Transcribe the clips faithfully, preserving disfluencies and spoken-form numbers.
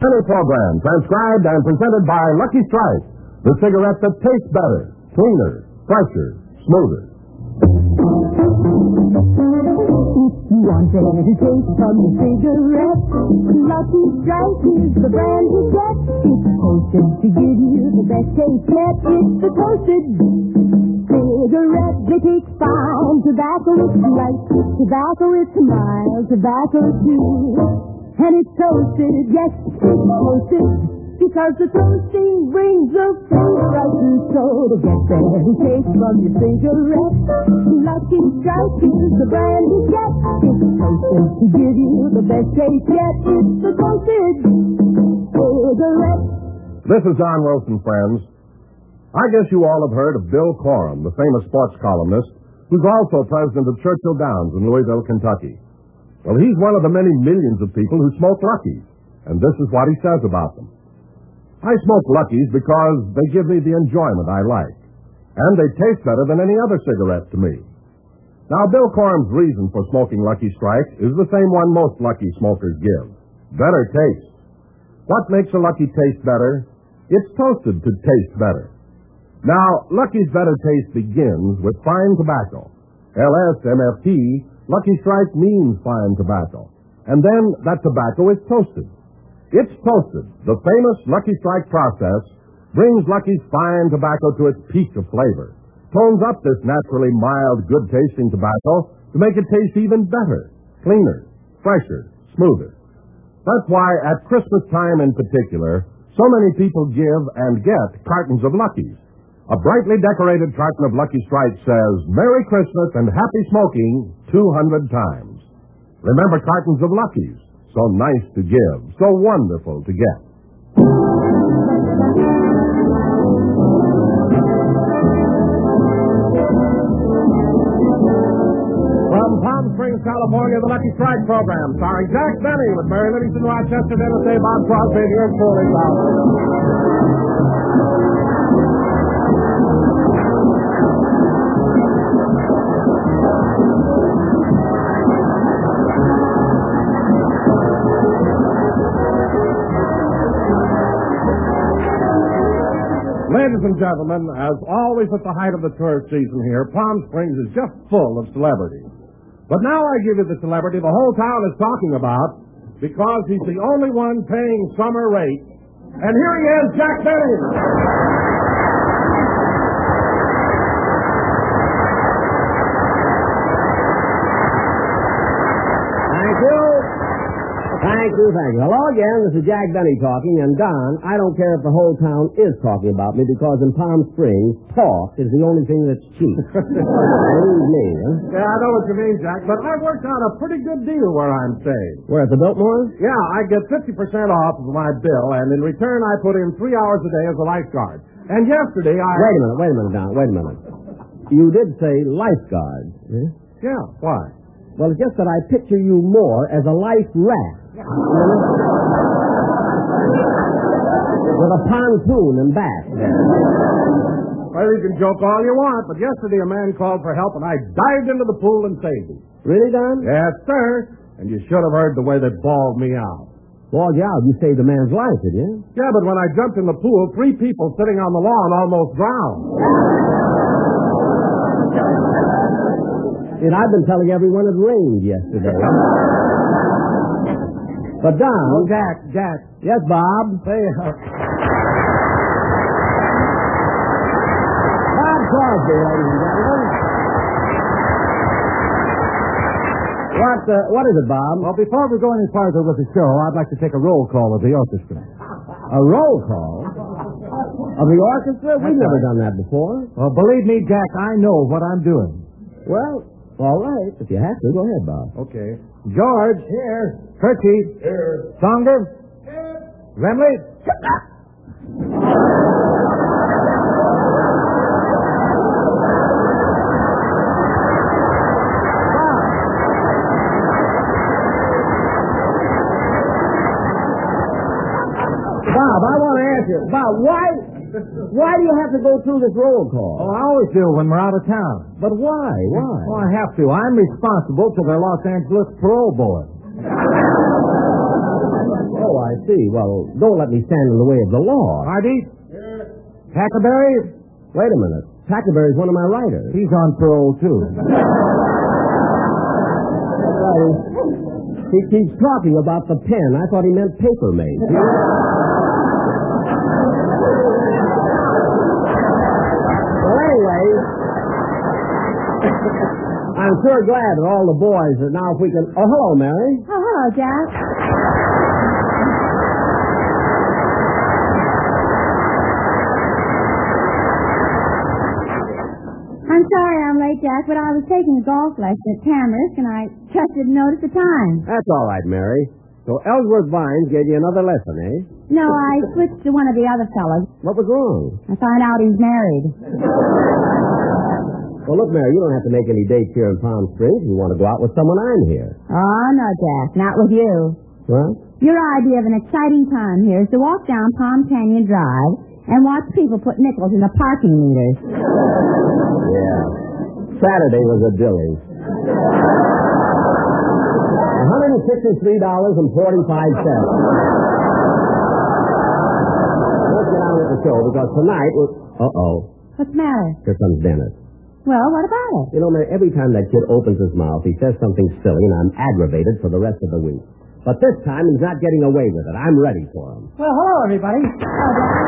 Penny program, transcribed and presented by Lucky Strike, the cigarette that tastes better, cleaner, fresher, smoother. If you want better taste from your cigarette, Lucky Strike is the brand to get. It's toasted to give you the best taste yet. It's the toasted cigarette that takes fine tobacco. It's light tobacco, it's mild tobacco too. And it's toasted, yes, it's toasted, because the toasting brings the flavor right through. So to get better taste from your cigarette, Lucky Strike is the brand to get. It's toasted to give you the best taste yet. It's the toasted cigarette. This is Don Wilson, friends. I guess you all have heard of Bill Corum, the famous sports columnist, who's also president of Churchill Downs in Louisville, Kentucky. Well, he's one of the many millions of people who smoke Luckies, and this is what he says about them. I smoke Luckies because they give me the enjoyment I like, and they taste better than any other cigarette to me. Now, Bill Corum's reason for smoking Lucky Strike is the same one most Lucky smokers give: better taste. What makes a Lucky taste better? It's toasted to taste better. Now, Lucky's better taste begins with fine tobacco. L S M F T, Lucky Strike means fine tobacco. And then that tobacco is toasted. It's toasted. The famous Lucky Strike process brings Lucky's fine tobacco to its peak of flavor, tones up this naturally mild, good-tasting tobacco to make it taste even better, cleaner, fresher, smoother. That's why at Christmas time in particular, so many people give and get cartons of Luckies. A brightly decorated carton of Lucky Strike says, "Merry Christmas and happy smoking," two hundred times. Remember, cartons of Luckies, so nice to give, so wonderful to get. From Palm Springs, California, the Lucky Strike program, starring Jack Benny with Mary Livingston, Rochester, Dennis A. Bob Crosby, and yours truly, Bob. Ladies and gentlemen, as always at the height of the tourist season here, Palm Springs is just full of celebrities. But now I give you the celebrity the whole town is talking about because he's the only one paying summer rates. And here he is, Jack Benny. Thank you. Thank you, thank you. Hello again, this is Jack Benny talking, and Don, I don't care if the whole town is talking about me because in Palm Springs, talk is the only thing that's cheap. Believe me, huh? Yeah, I know what you mean, Jack, but I worked out a pretty good deal where I'm staying. Where, at the Biltmore? Yeah, I get fifty percent off of my bill, and in return I put in three hours a day as a lifeguard. And yesterday I... Wait a minute, wait a minute, Don, wait a minute. You did say lifeguard. Eh? Yeah, why? Well, it's just that I picture you more as a life raft. With a pontoon and back. Well, you can joke all you want, but yesterday a man called for help, and I dived into the pool and saved him. Really, Don? Yes, sir. And you should have heard the way they bawled me out. Bawled you out? You saved a man's life, did you? Yeah, but when I jumped in the pool, three people sitting on the lawn almost drowned. And I've been telling everyone it rained yesterday. But Don... Oh, Jack, Jack. Yes, Bob? Say, uh... Bob Crosby, ladies and gentlemen. What, uh, what is it, Bob? Well, before we go any farther with the show, I'd like to take a roll call of the orchestra. A roll call? Of the orchestra? We've never done that before. Well, believe me, Jack, I know what I'm doing. Well, all right. If you have to, go ahead, Bob. Okay. George. Here. Turkey. Here. Songer. Here. Remley. Bob, I want to ask you, Bob, why, why do you have to go through this roll call? Oh, I always do when we're out of town. But why? Why? Oh, I have to. I'm responsible for their Los Angeles parole board. Oh, I I see. Well, don't let me stand in the way of the law. Hardy? Tackleberry? Wait a minute. Tackleberry's one of my writers. He's on parole, too. He keeps talking about the pen. I thought he meant paper mate. Well, anyway, I'm sure glad that all the boys are now if we can... Oh, hello, Mary. Oh, hello, Jack. I'm sorry I'm late, Jack, but I was taking a golf lesson at Tamarisk, and I just didn't notice the time. That's all right, Mary. So Ellsworth Vines gave you another lesson, eh? No, I switched to one of the other fellows. What was wrong? I find out he's married. Well, look, Mary, you don't have to make any dates here in Palm Springs. If you want to go out with someone, I'm here. Oh, no, Jack, not with you. What? Your idea of an exciting time here is to walk down Palm Canyon Drive and watch people put nickels in the parking meters. Yeah. Saturday was a dilly. one hundred sixty-three dollars and forty-five cents. Let's get on with the show, because tonight was... Uh-oh. What's the matter? Here comes Dennis. Well, what about it? You know, Mary, every time that kid opens his mouth, he says something silly, and I'm aggravated for the rest of the week. But this time, he's not getting away with it. I'm ready for him. Well, hello, everybody. Oh, Jack.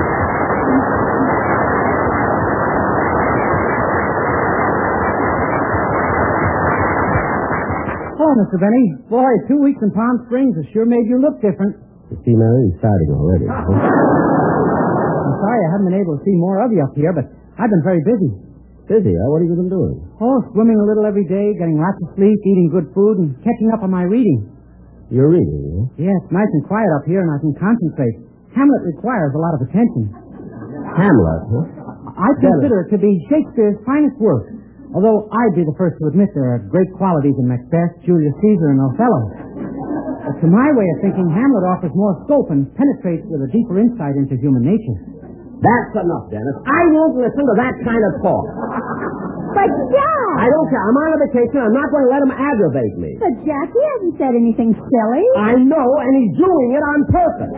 Hello, Mister Benny. Boy, two weeks in Palm Springs has sure made you look different. You see, Mary, he's starting already. I'm sorry I haven't been able to see more of you up here, but I've been very busy. Busy, huh? What have you been doing? Oh, swimming a little every day, getting lots of sleep, eating good food, and catching up on my reading. You're reading, huh? Yeah, it's nice and quiet up here, and I can concentrate. Hamlet requires a lot of attention. Hamlet, huh? I consider it to be Shakespeare's finest work, although I'd be the first to admit there are great qualities in Macbeth, Julius Caesar, and Othello. But to my way of thinking, Hamlet offers more scope and penetrates with a deeper insight into human nature. That's enough, Dennis. I won't listen to that kind of talk. But, Jack! I don't care. I'm on a vacation. I'm not going to let him aggravate me. But, Jack, he hasn't said anything silly. I know, and he's doing it on purpose.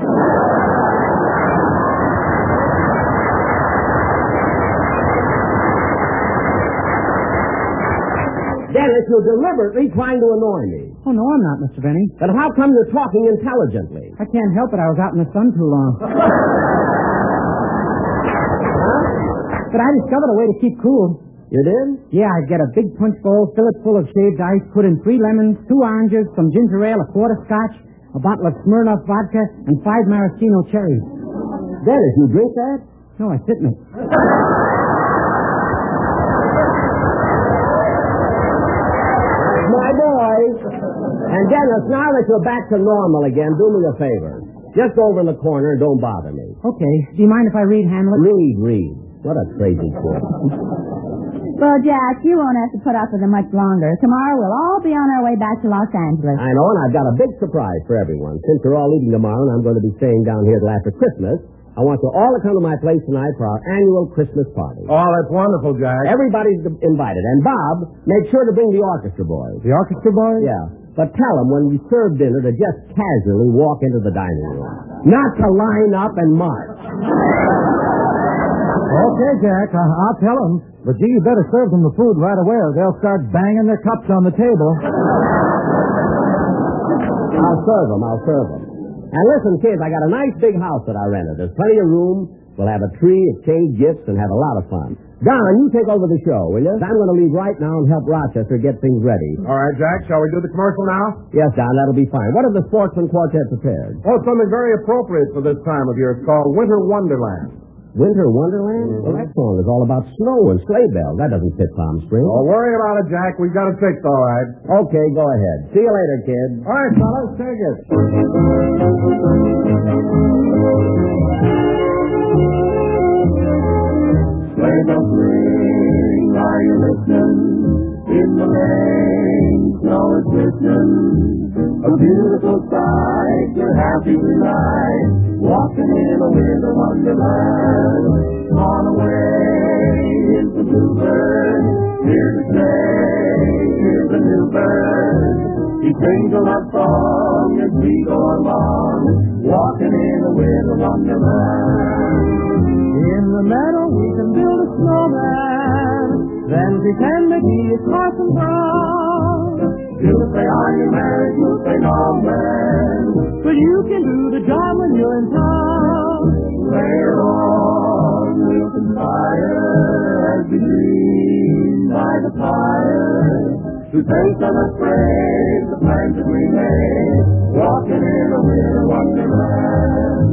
Dennis, you're deliberately trying to annoy me. Oh, no, I'm not, Mister Benny. Then how come you're talking intelligently? I can't help it. I was out in the sun too long. But I discovered a way to keep cool. You did? Yeah, I'd get a big punch bowl, fill it full of shaved ice, put in three lemons, two oranges, some ginger ale, a quart of scotch, a bottle of Smirnoff vodka, and five maraschino cherries. Dennis, you drink that? No, I sit in it. My boy. And Dennis, now that you're back to normal again, do me a favor. Just go over in the corner and don't bother me. Okay. Do you mind if I read Hamlet? Read, read. What a crazy kid. Well, Jack, you won't have to put up with it much longer. Tomorrow we'll all be on our way back to Los Angeles. I know, and I've got a big surprise for everyone. Since you're all leaving tomorrow and I'm going to be staying down here till after Christmas, I want you all to come to my place tonight for our annual Christmas party. Oh, that's wonderful, Jack. Everybody's invited. And Bob, make sure to bring the orchestra boys. The orchestra boys? Yeah. But tell them when we serve dinner to just casually walk into the dining room. Not to line up and march. Okay, Jack, I- I'll tell them. But gee, you better serve them the food right away or they'll start banging their cups on the table. I'll serve them. I'll serve them. And listen, kids, I got a nice big house that I rented. There's plenty of room. We'll have a tree, exchange gifts, and have a lot of fun. Don, you take over the show, will you? I'm going to leave right now and help Rochester get things ready. All right, Jack, shall we do the commercial now? Yes, Don, that'll be fine. What have the Sportsman Quartet prepared? Oh, something very appropriate for this time of year. It's called Winter Wonderland. Winter Wonderland? Mm-hmm. Well, that song is all about snow and sleigh bells. That doesn't fit Palm Springs. Don't worry about it, Jack. We've got it fixed, all right. Okay, go ahead. See you later, kid. All right, fellas, take it. Sleigh bells ring, are you listening? In the lane, snow is glistening. A beautiful sight, you're happy tonight, walking in a winter wonderland. On the way is the bluebird, here to say, here's a new bird. We sing a love song as we go along, walking in a winter wonderland. In the meadow we can build a snowman, then pretend that he is Parson Brown. You'll say, are you married? You'll say, no, man. But you can do the job when you're in town. Later on, we'll conspire as we dream by the fire to taste unafraid the plans that we made, walking in a winter wonderland.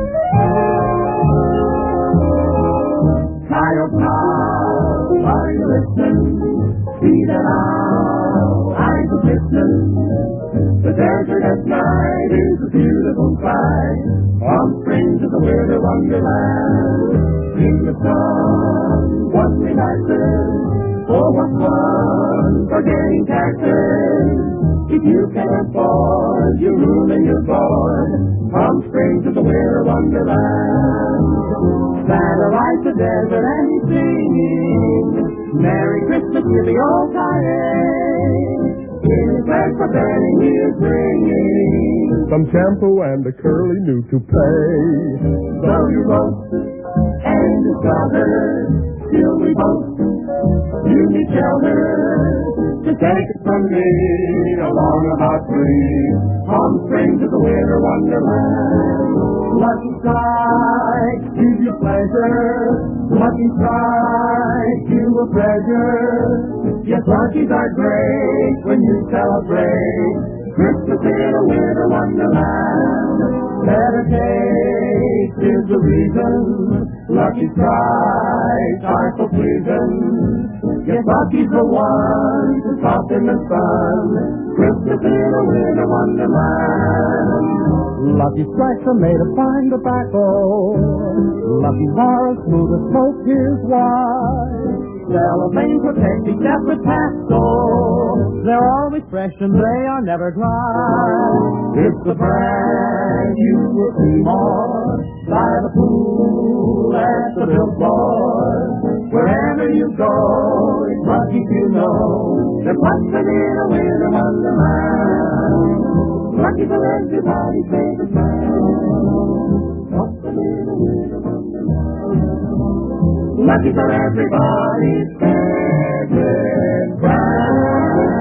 Child, now, are you listening? See that our eyes are glistening. The desert at night is a beautiful sight, from spring to the winter wonderland. In the sun, what we nicer, oh, what fun for getting taxes. If you can afford your room and your board, from spring to the winter wonderland. Santa lights the desert and he's singing, Merry Christmas to the old tidings. In his bed for Benny he is bringing some shampoo and a curly new toupee. So you roast and discover, still we boast, you need shelter to take it from me along about three, from spring to the winter wonderland. Lucky strike, give you pleasure, lucky strike, you a pleasure. Yes, luckies are great when you celebrate Christmas in a winter wonderland. Better taste is the reason lucky strikes are so pleasing. Yes, lucky's the one to soften the sun. Christmas in a winter wonderland. Lucky strikes are made of fine tobacco. Lucky bars smooth as smoke is wide. Cellophane protect except with Pasco. They're always fresh and they are never dry. It's the brand you will see more by the pool at the billboard. Wherever you go, it's lucky to know they're busted in a winter wonderland. Lucky for everybody's favorite man. Busted in a winter wonderland. Lucky for everybody's favorite brand.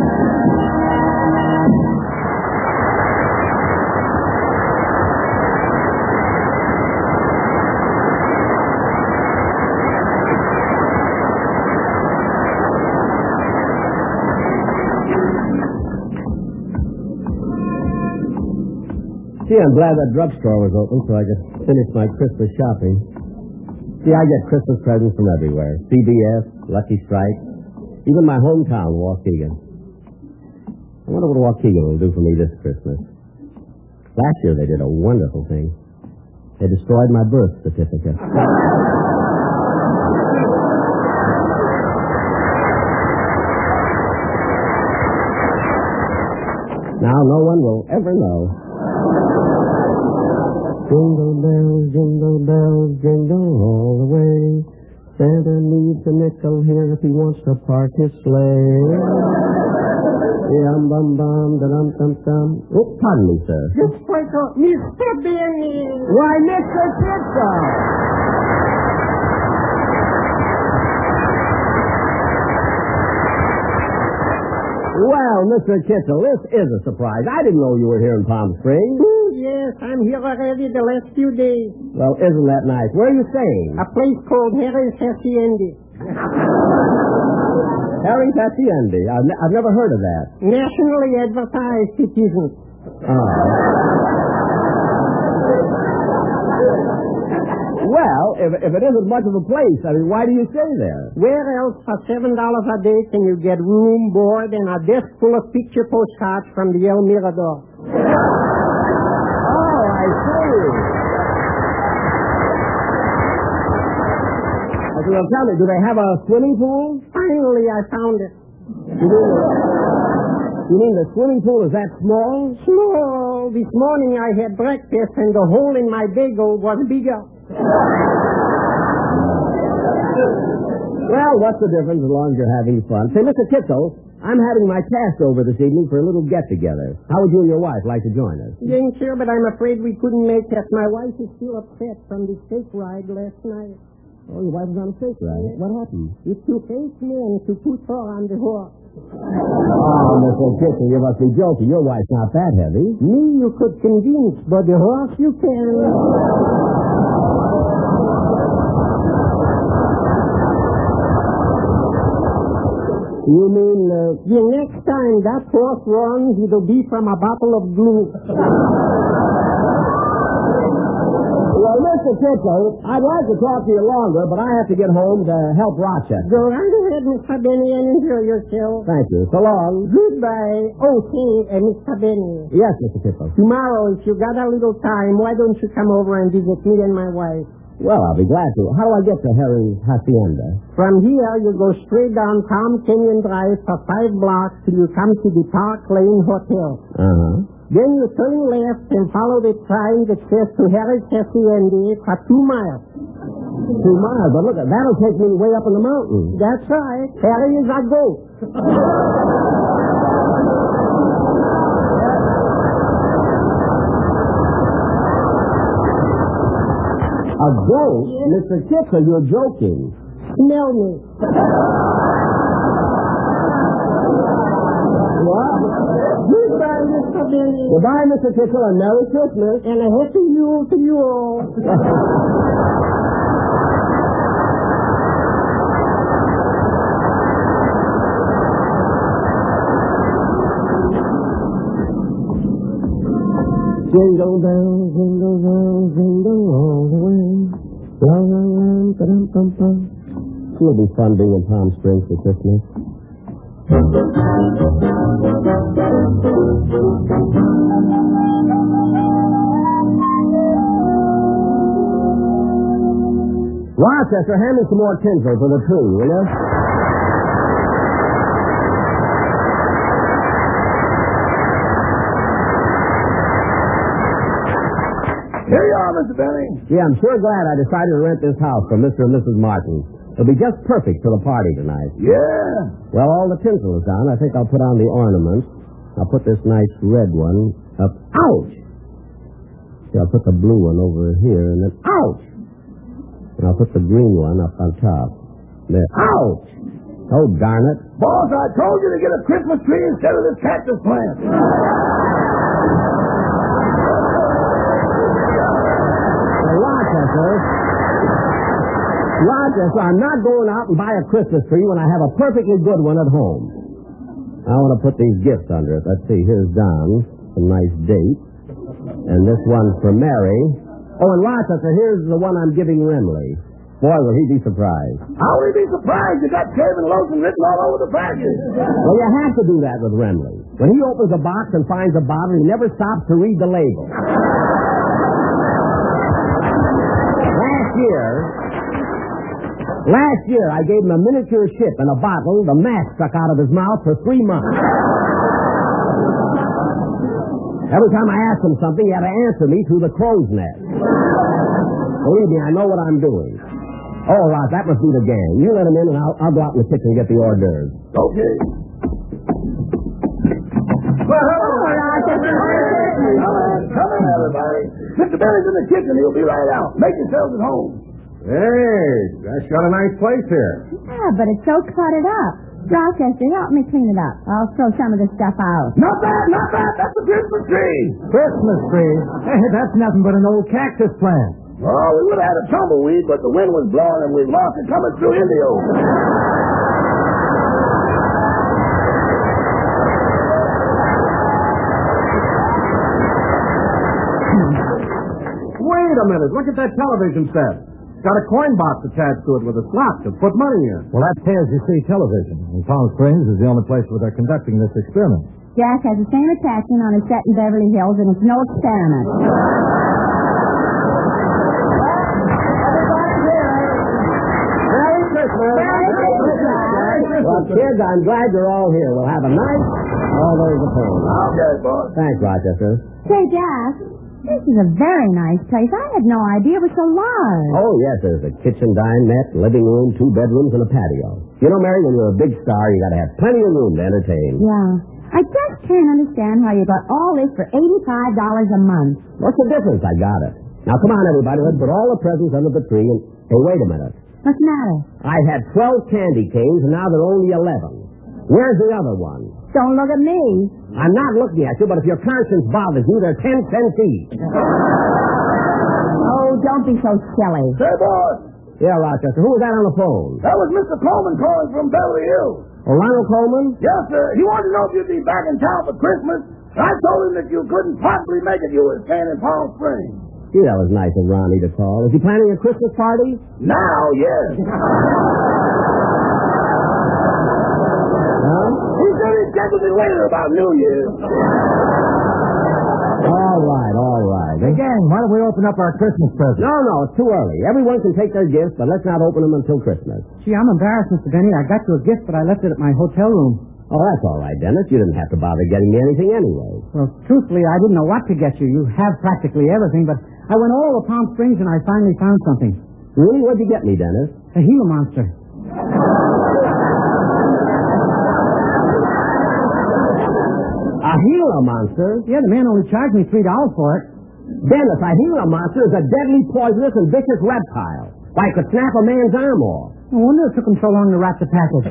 Gee, I'm glad that drugstore was open so I could finish my Christmas shopping. See, I get Christmas presents from everywhere. C B S, Lucky Strike, even my hometown, Waukegan. I wonder what Waukegan will do for me this Christmas. Last year they did a wonderful thing. They destroyed my birth certificate. Now no one will ever know. Jingle bells, jingle bells, jingle all the way. Santa needs a nickel here if he wants to park his sleigh. Yum bum bum da dum dum dum. Oh, pardon me, sir. Just wait till Mister Benny. Why, Mister Kitzel. Well, Mister Kitzel, this is a surprise. I didn't know you were here in Palm Springs. Yes, I'm here already the last few days. Well, isn't that nice? Where are you staying? A place called Harry's Hacienda. Harry's Hacienda. I've, ne- I've never heard of that. Nationally advertised, it isn't. Oh. Well, if, if it isn't much of a place, I mean, why do you stay there? Where else for seven dollars a day can you get room, board, and a desk full of picture postcards from the El Mirador? Oh, I see. Okay, well, tell me, do they have a swimming pool? Finally, I found it. You mean, the, you mean the swimming pool is that small? Small. This morning I had breakfast, and the hole in my bagel was bigger. Well, what's the difference as long as you're having fun? Say, Mister Kitzel, I'm having my cast over this evening for a little get-together. How would you and your wife like to join us? Young sir, but I'm afraid we couldn't make it. My wife is still upset from the steak ride last night. Oh, your wife was on a steak ride. What happened? It took eight men to put her on the horse. Oh, Mister Kitchen, you must be joking. Your wife's not that heavy. Me you could convince, but the horse you can. You mean, uh... The next time that horse runs, it'll be from a bottle of glue. Well, Mister Kitchen, I'd like to talk to you longer, but I have to get home to help Rochester. Go right ahead, Mister Benny, and enjoy yourself. Thank you. So long. Goodbye. Oh, say, uh, Mister Benny. Yes, Mister Kitchen. Tomorrow, if you got a little time, why don't you come over and visit me and my wife? Well, I'll be glad to. How do I get to Harry's Hacienda? From here, you go straight down Palm Canyon Drive for five blocks till you come to the Park Lane Hotel. Uh-huh. Then you turn left and follow the sign that says to Harry's Hacienda for two miles. Two miles? But look, that'll take me way up in the mountains. That's right. Harry is a goat. A goat? Yes. Mister Kitzer, you're joking. Smell me. What? Goodbye, Mister Benny. Goodbye, Mister Kitzer, and Merry Christmas. And a happy Yule to you all. Jingle bells, jingle bells, jingle all the way. La la la, ba-dum, bum, bum. It'll be fun being in Palm Springs for Christmas. Rochester, hand me some more tinsel for the tree, will you? Here you are, Mister Benny. Yeah, I'm sure glad I decided to rent this house for Mister and Missus Martin. It'll be just perfect for the party tonight. Yeah. Well, all the tinsel is down. I think I'll put on the ornaments. I'll put this nice red one up. Ouch! See, I'll put the blue one over here, and then ouch! And I'll put the green one up on top. There. Ouch! Oh, darn it. Boss, I told you to get a Christmas tree instead of this cactus plant. Rochester. Rochester, I'm not going out and buy a Christmas tree when I have a perfectly good one at home. I want to put these gifts under it. Let's see. Here's Don. Some nice dates. And this one's for Mary. Oh, and Rochester, here's the one I'm giving Remley. Boy, will he be surprised. How will he be surprised? You got shaving lotion written all over the package. Well, you have to do that with Remley. When he opens a box and finds a bottle, he never stops to read the label. Last year, last year, I gave him a miniature ship and a bottle. The mask stuck out of his mouth for three months. Every time I asked him something, he had to answer me through the crow's nest. Believe me, I know what I'm doing. Oh, Ross, that must be the gang. You let him in, and I'll, I'll go out in the kitchen and get the hors d'oeuvres. Okay. Well, hello, Rochester. Come in, come in, everybody. Mister Benny's in the kitchen. He'll be right out. Make yourselves at home. Hey, that's got a nice place here. Yeah, but it's so cluttered up. Rochester, help me clean it up. I'll throw some of the stuff out. Not bad, not bad. That's a Christmas tree. Christmas tree? Hey, that's nothing but an old cactus plant. Oh, we would have had a tumbleweed, but the wind was blowing and we lost it coming through Indio. Wait a minute. Look at that television set. It's got a coin box attached to it with a slot to put money in. Well, that's P S U C television. And Palm Springs is the only place where they're conducting this experiment. Jack has the same attachment on his set in Beverly Hills, and it's no experiment. Merry Christmas. Merry Christmas. Well, kids, I'm glad you're all here. We'll have a nice... Oh, there's the phone. Okay, boss. Thanks, Rochester. Say, Jack, This is a very nice place. I had no idea it was so large. Oh, yes, there's a kitchen, dinette, living room, two bedrooms, and a patio. You know, Mary, when you're a big star, you got to have plenty of room to entertain. Yeah. I just can't understand how you got all this for eighty-five dollars a month. What's the difference? I got it. Now, come on, everybody. Let's put all the presents under the tree and... Hey, wait a minute. What's the matter? I had twelve candy canes, and now there are only eleven. Where's the other one? Don't look at me. I'm not looking at you, but if your conscience bothers you, they're ten cents each. Oh, don't be so silly. Say, boss. Yeah, Rochester. Who was that on the phone? That was Mister Coleman calling from Beverly Hills. Oh, Ronald Coleman? Yes, sir. He wanted to know if you'd be back in town for Christmas. I told him that you couldn't possibly make it. You were staying in Palm Springs. Gee, that was nice of Ronnie to call. Is he planning a Christmas party? Now, yes. Huh? He said he'd check with me later about New Year's. All right, all right. Hey, gang, why don't we open up our Christmas presents? No, no, it's too early. Everyone can take their gifts, but let's not open them until Christmas. Gee, I'm embarrassed, Mister Denny. I got you a gift, but I left it at my hotel room. Oh, that's all right, Dennis. You didn't have to bother getting me anything anyway. Well, truthfully, I didn't know what to get you. You have practically everything, but I went all over Palm Springs and I finally found something. Really? What'd you get me, Dennis? A Gila monster. A Gila monster? Yeah, the man only charged me three dollars for it. Dennis, a Gila monster is a deadly, poisonous, and vicious reptile. Why, it could snap a man's arm off. No wonder it took him so long to wrap the package.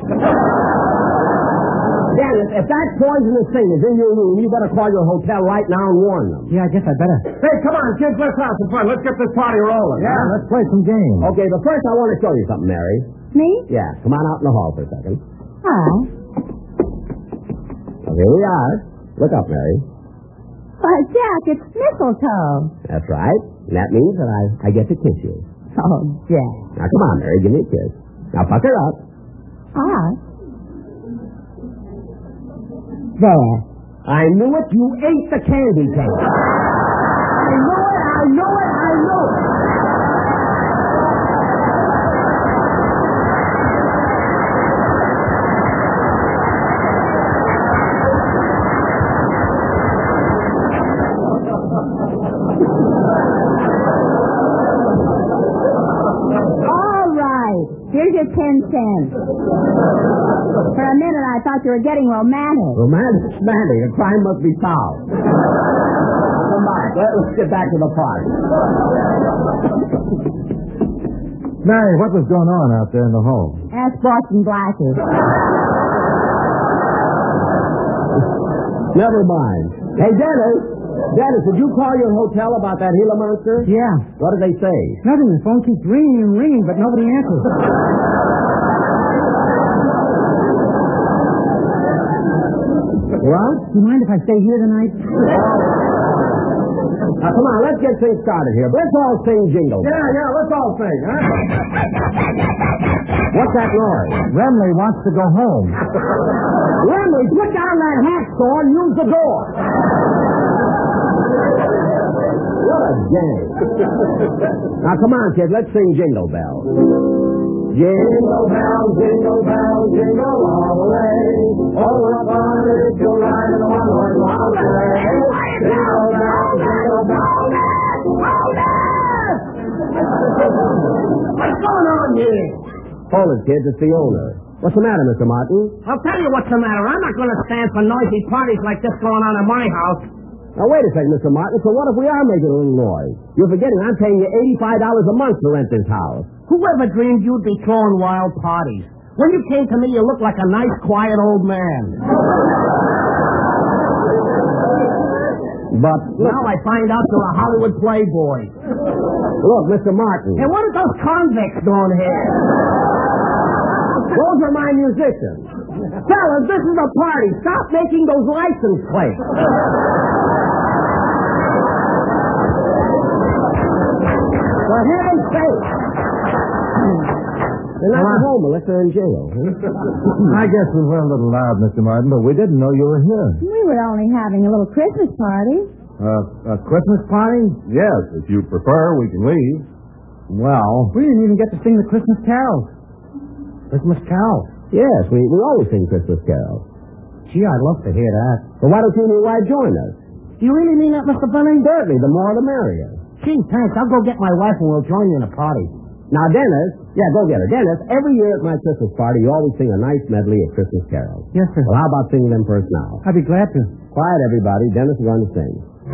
Dennis, if that poisonous thing is in your room, you better call your hotel right now and warn them. Yeah, I guess I better. Hey, come on, kids, let's have some fun. Let's get this party rolling. Yeah, let's play some games. Okay, but first I want to show you something, Mary. Me? Yeah, come on out in the hall for a second. Hi. Well, here we are. Look up, Mary. Why, Jack, it's mistletoe. That's right. And that means that I, I get to kiss you. Oh, Jack. Now, come on, Mary, give me a kiss. Now, pucker up. Ah. There. I knew it. You ate the candy cane. I knew it. I knew it. I knew it. All right. Here's your ten cents. For a minute, I thought you were getting romantic. Romantic, romantic. A crime must be solved. Come on, let's get back to the party. Mary, what was going on out there in the hall? Ask Boston Blackie. Never mind. Hey, Dennis. Dennis, did you call your hotel about that Gila monster? Yeah. What did they say? Nothing. The phone keeps ringing and ringing, but nobody answers. What? Do you mind if I stay here tonight? Now, come on, let's get things started here. Let's all sing Jingle Bells. Yeah, yeah, let's all sing, huh? What's that noise? Remley wants to go home. Remley, put down that hacksaw and use the door. What a gang. Now, come on, kid, let's sing Jingle Bells. Jingle bells, jingle bells, jingle all the way. Oh, what fun it is to ride in a one-horse wild sleigh. Jingle bells, jingle bells. What's going on here? Hold it, kids, it's the owner. What's the matter, Mister Martin? I'll tell you what's the matter. I'm not going to stand for noisy parties like this going on in my house. Now, wait a second, Mister Martin. So what if we are making a little noise? You're forgetting I'm paying you eighty-five dollars a month to rent this house. Whoever dreamed you'd be throwing wild parties? When you came to me, you looked like a nice, quiet old man. But look, Now I find out you're a Hollywood playboy. look, Mister Martin. And what are those convicts doing here? Those are my musicians. Fellas, this is a party. Stop making those license plates. For heaven's sake. They're not at home unless they're in jail. Huh? I guess we were a little loud, Mister Martin, but we didn't know you were here. We were only having a little Christmas party. Uh, a Christmas party? Yes, if you prefer, we can leave. Well, We didn't even get to sing the Christmas carols. Christmas carol. Yes, we, we always sing Christmas carols. Gee, I'd love to hear that. So why don't you and your wife join us? Do you really mean that, Mister Bunny? Certainly, the more the merrier. Gee, thanks. I'll go get my wife and we'll join you in a party. Now, Dennis, yeah, go get her. Dennis, every year at my Christmas party, you always sing a nice medley of Christmas carols. Yes, sir. Well, how about singing them first now? I'd be glad to. Quiet, everybody. Dennis is going to sing.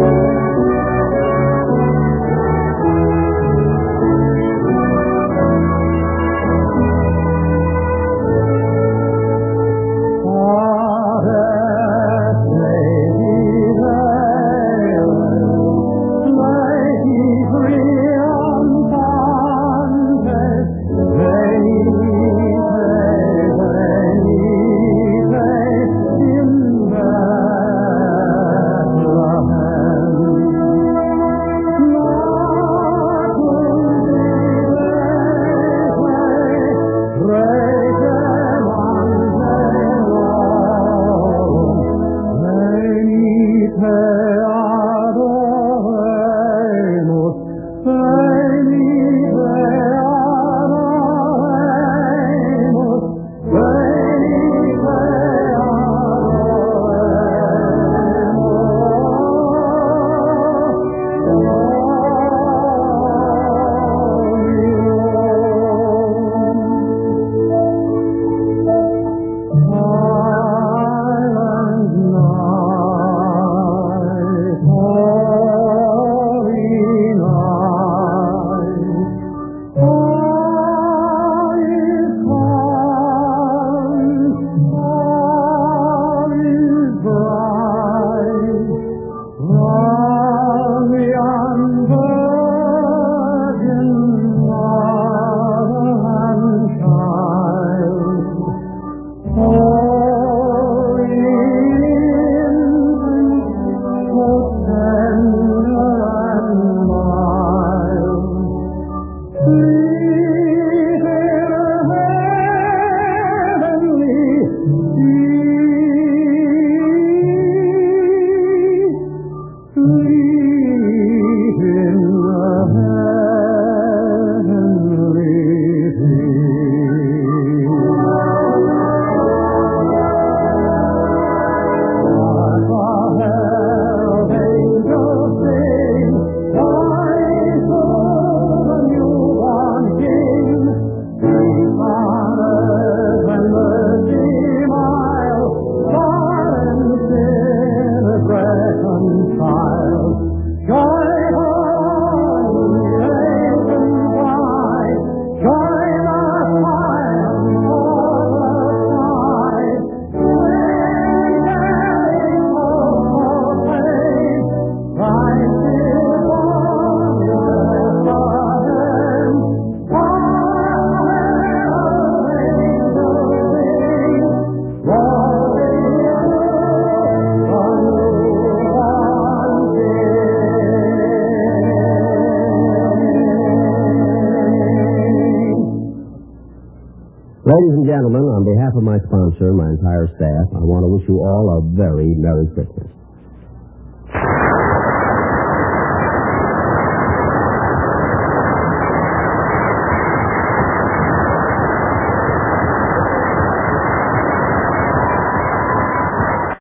Ladies and gentlemen, on behalf of my sponsor, my entire staff, I want to wish you all a very Merry Christmas.